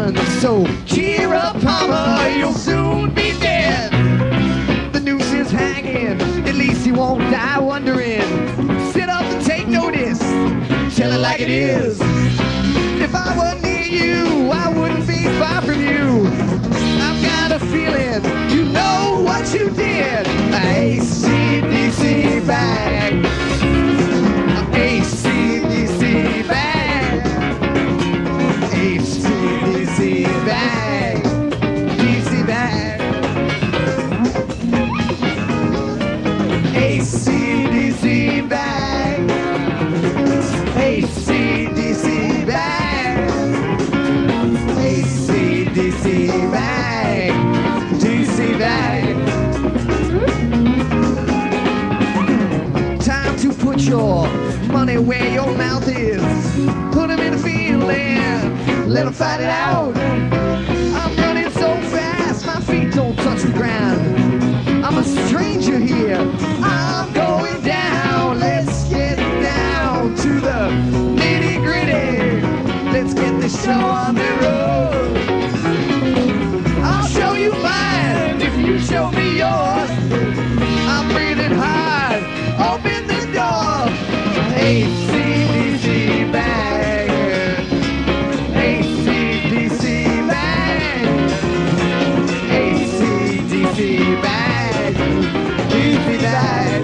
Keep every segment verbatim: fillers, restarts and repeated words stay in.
gun. So cheer up, Palmer, you'll soon be dead. The noose is hanging, at least he won't die wondering. Sit up and take notice, tell it like it is. If I were near you, I wouldn't be far from you. I've got a feeling you know what you did. A C D C bag, A C D C bag, A C D C bag, D C bag, A C D C bag, A C D C bag, A C D C bag, D C bag. Time to put your money where your mouth is. Put them in the field and let them fight it out. I'm running so fast, my feet don't touch the ground. I'm a stranger here, I'm going down. Let's get down to the nitty gritty. Let's get this show on the road. I'll show you mine if you show me yours. I'm breathing hard, open the door. A C D C bag, A C D C bag, A C D C bag, D C bag,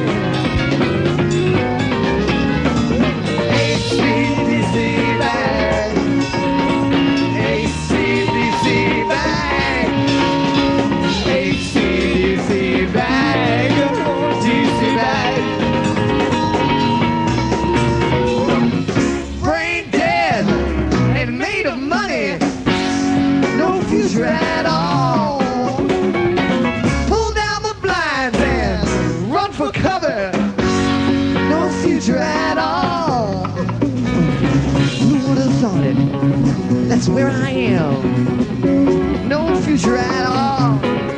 A C D C bag, A C D C bag, A C D C bag, D C bag. Brain dead and made of money, no future at all. Pull down the blinds and run for cover, no future at all. Who would have thought it? That's where I am, no future at all.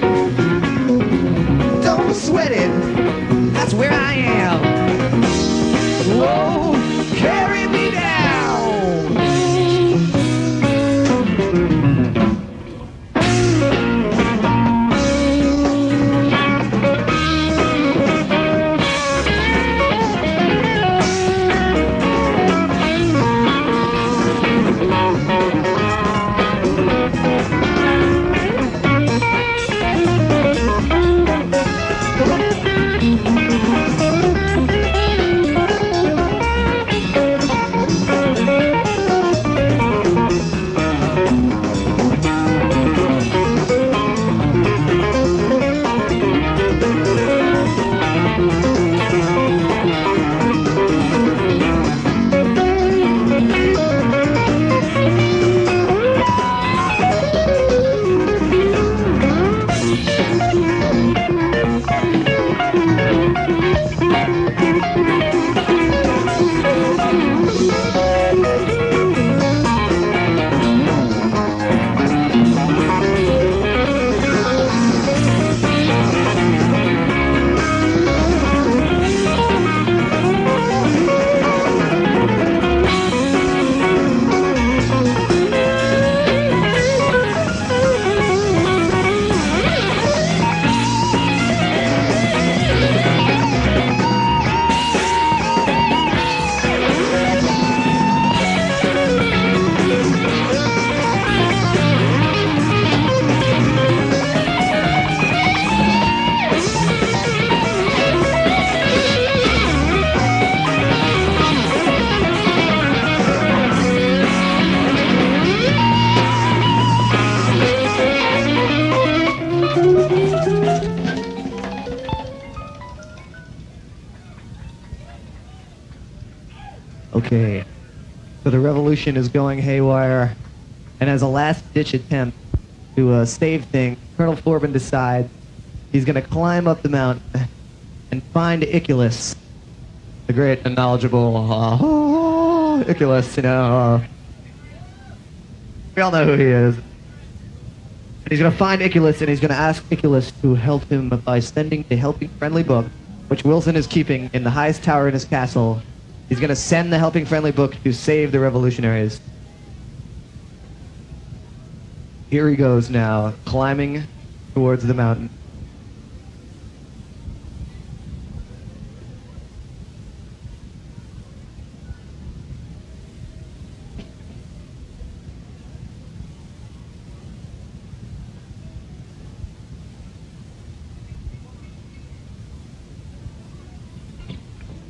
Don't sweat it, that's where I am. Whoa, carry me down. Okay, so the revolution is going haywire, and as a last-ditch attempt to uh, save things, Colonel Forbin decides he's going to climb up the mountain and find Iculus, the great and knowledgeable uh, Iculus, you know. Uh, we all know who he is. And he's going to find Iculus, and he's going to ask Iculus to help him by sending the Helping Friendly book, which Wilson is keeping in the highest tower in his castle. He's going to send the Helping Friendly book to save the revolutionaries. Here he goes now, climbing towards the mountain.